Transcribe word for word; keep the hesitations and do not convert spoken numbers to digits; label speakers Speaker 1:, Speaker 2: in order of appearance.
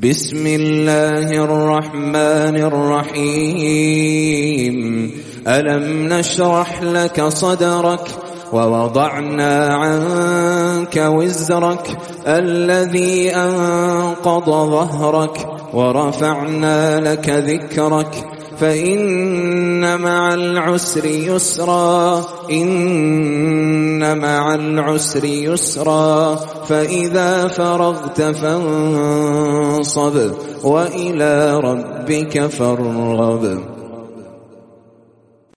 Speaker 1: بسم الله الرحمن الرحيم ألم نشرح لك صدرك ووضعنا عنك وزرك الذي أنقض ظهرك ورفعنا لك ذكرك فإن مع العسر يسرا إن مع العسر يسرا فإذا فرغت فانصب وإلى ربك فارغب.